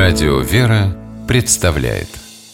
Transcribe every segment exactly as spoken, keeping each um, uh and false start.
Радио «Вера» представляет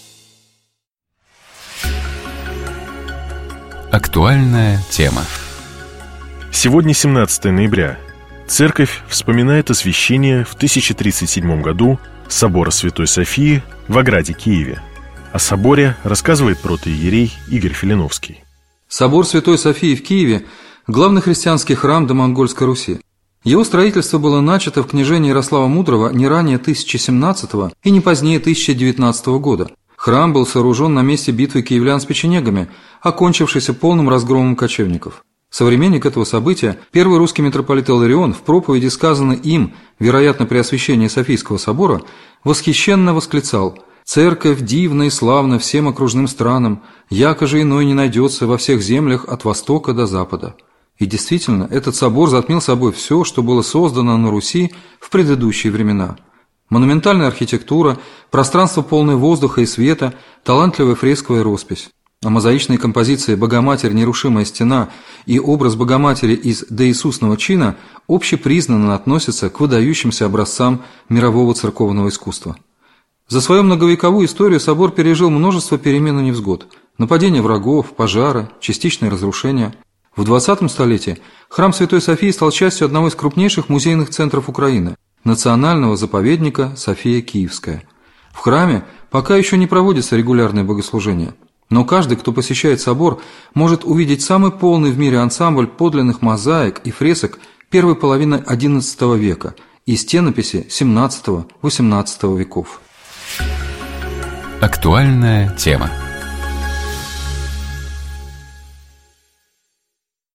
актуальная тема. Сегодня семнадцатое ноября. Церковь вспоминает освящение в тысяча тридцать седьмом году собора Святой Софии в Ограде, Киеве. О соборе рассказывает протоиерей Игорь Филиновский. Собор Святой Софии в Киеве – главный христианский храм домонгольской Руси. Его строительство было начато в княжении Ярослава Мудрого не ранее тысяча семнадцатого и не позднее тысяча девятнадцатого года. Храм был сооружен на месте битвы киевлян с печенегами, окончившейся полным разгромом кочевников. Современник этого события, первый русский митрополит Иларион, в проповеди, сказанной им, вероятно, при освящении Софийского собора, восхищенно восклицал: «Церковь дивна и славна всем окружным странам, яко же иной не найдется во всех землях от востока до запада». И действительно, этот собор затмил собой все, что было создано на Руси в предыдущие времена. Монументальная архитектура, пространство полное воздуха и света, талантливая фресковая роспись. А мозаичные композиции «Богоматерь. Нерушимая стена» и образ Богоматери из доиисусного чина общепризнанно относятся к выдающимся образцам мирового церковного искусства. За свою многовековую историю собор пережил множество перемен и невзгод: нападения врагов, пожары, частичные разрушения. В двадцатом столетии храм Святой Софии стал частью одного из крупнейших музейных центров Украины – национального заповедника София Киевская. В храме пока еще не проводятся регулярные богослужения, но каждый, кто посещает собор, может увидеть самый полный в мире ансамбль подлинных мозаик и фресок первой половины одиннадцатого века и стенописи семнадцатого-восемнадцатого веков. Актуальная тема.